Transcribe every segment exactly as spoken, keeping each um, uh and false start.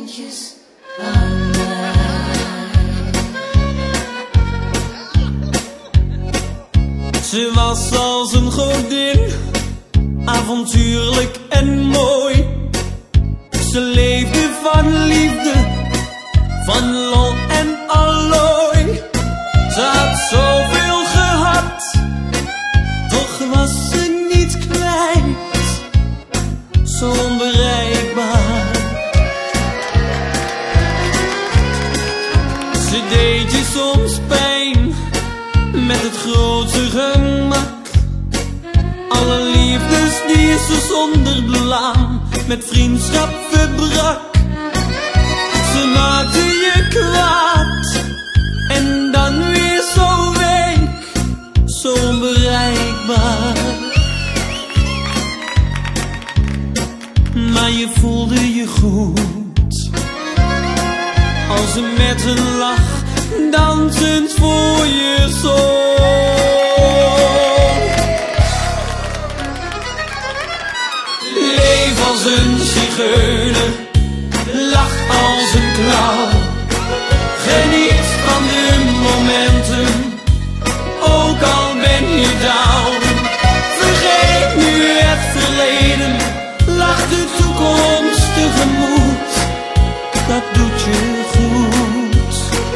eventjes aan mij. Ze was als een godin, avontuurlijk en mooi. Ze leefde van liefde, van lol en allooi. Ze had zoveel gehad, toch was ze niet kwijt. Zo onbereikbaar. Ze deed je soms pijn, met het grootste gemak. Alle liefdes die ze zonder blaam met vriendschap verbrak. Ze maakte je kwaad en dan weer zo week, zo onbereikbaar. Maar je voelde je goed als ze met een lach dansend voor je zong. Leef als een zigeuner, lach als een clown. Geniet van de momenten, ook al ben je down. Vergeet nu het verleden, lach de toekomst tegemoet. Dat doet je goed.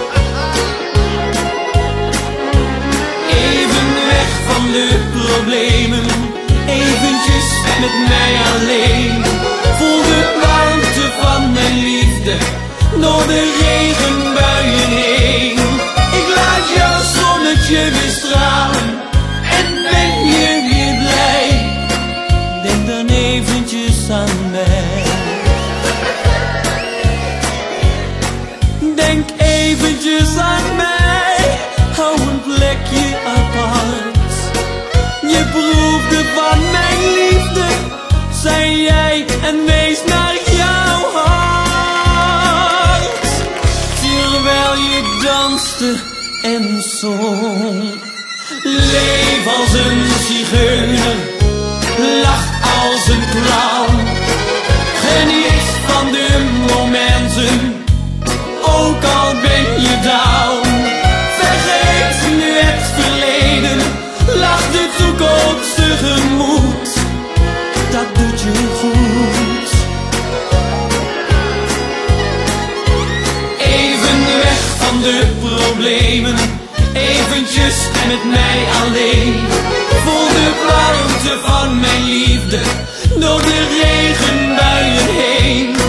Even weg van de problemen, eventjes met mij alleen. Voel de warmte van mijn liefde door de regenbuien heen. Ik laat jouw zonnetje weer stralen en ben je weer blij. Denk dan eventjes aan mij. Denk eventjes aan mij, hou een plekje apart. Je proefde van mijn liefde, zei jij, en wees naar jouw hart. Terwijl je danste en zong. Leef als een zigeuner, lach als een clown. Geniet van de momenten, ook al ben je down. Vergeet nu het verleden, lach de toekomst tegemoet. Dat doet je goed. Even weg van de problemen, eventjes met mij alleen. Voel de warmte van mijn liefde door de regenbuien heen.